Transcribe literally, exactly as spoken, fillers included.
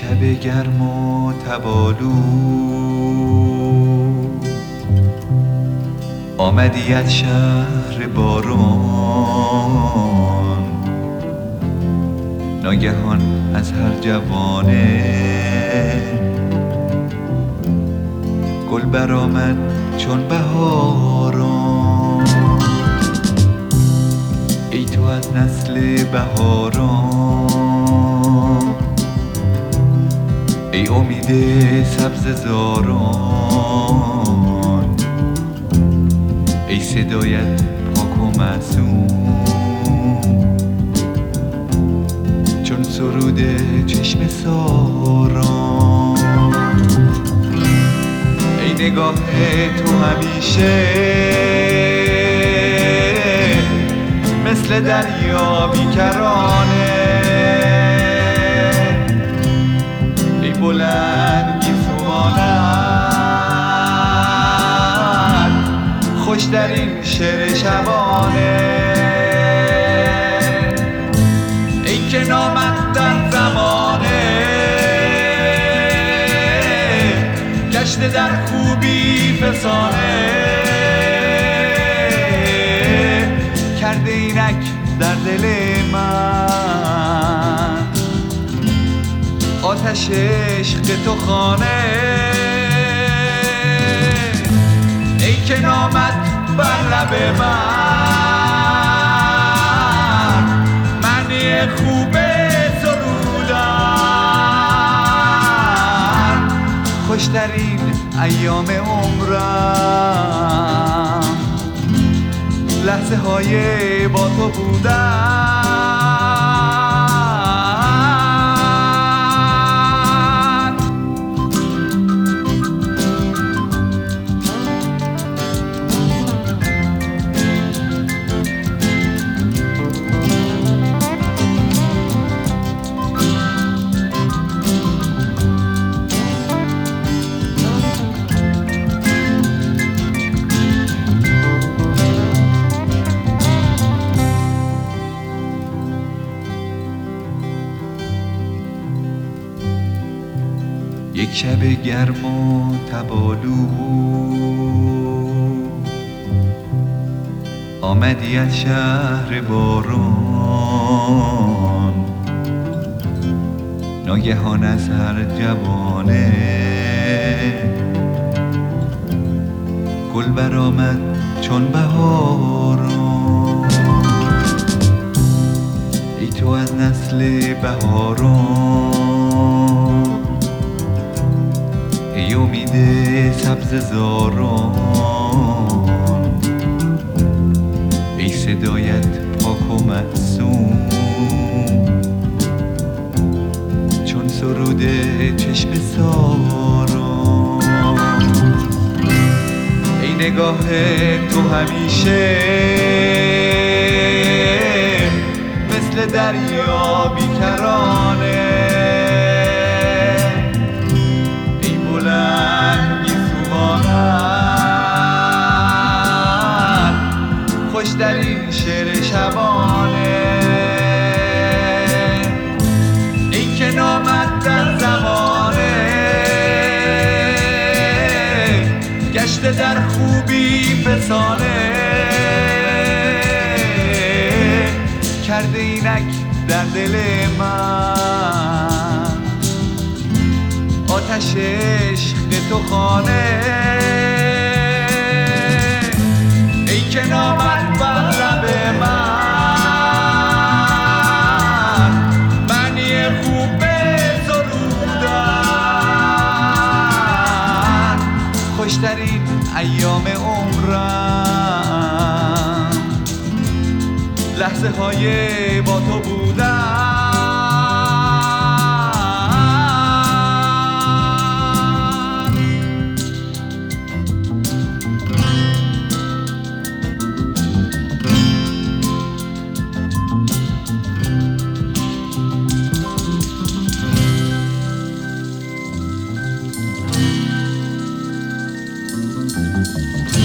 شب گرم و تبالو آمدی از شهر باران، ناگهان از هر جوانه گل برآمد چون بهاران. ای تو از نسل بهاران، ای امید سبز زاران، ای صدایت پاک و معصوم چون سرود چشم ساران. ای نگاه تو همیشه مثل دریا بیکرانه، ای بلند گیسوانت خوش در این شعر شبانه. ای که نامت در زمانه گشته در خوبی فسانه، کرده اینک در دل من آتش عشق تو خانه. ای که نامت بر لب من معنی خوب سرودن، خوشترین ایام عمرم لحظه های با تو بودن. یک شب گرم و تبالو آمدی از شهر باران، ناگهان از هر جوانه گل برآمد چون بهاران. ای تو از نسل بهاران، ای امید سبز زاران، ای صدایت پاک و معصوم چون سرود چشم ساران. ای نگاه تو همیشه مثل دریا بیکرانه، خوش در این شعر شبانه. ای که نامت در زمانه گشته در خوبی فسانه، کرده اینک در دل من آتش عشق تو خانه. ای که نامت بر لب من معنی خوب سرودن، خوشترین ایام عمرم لحظه های با تو بودن. Thank you.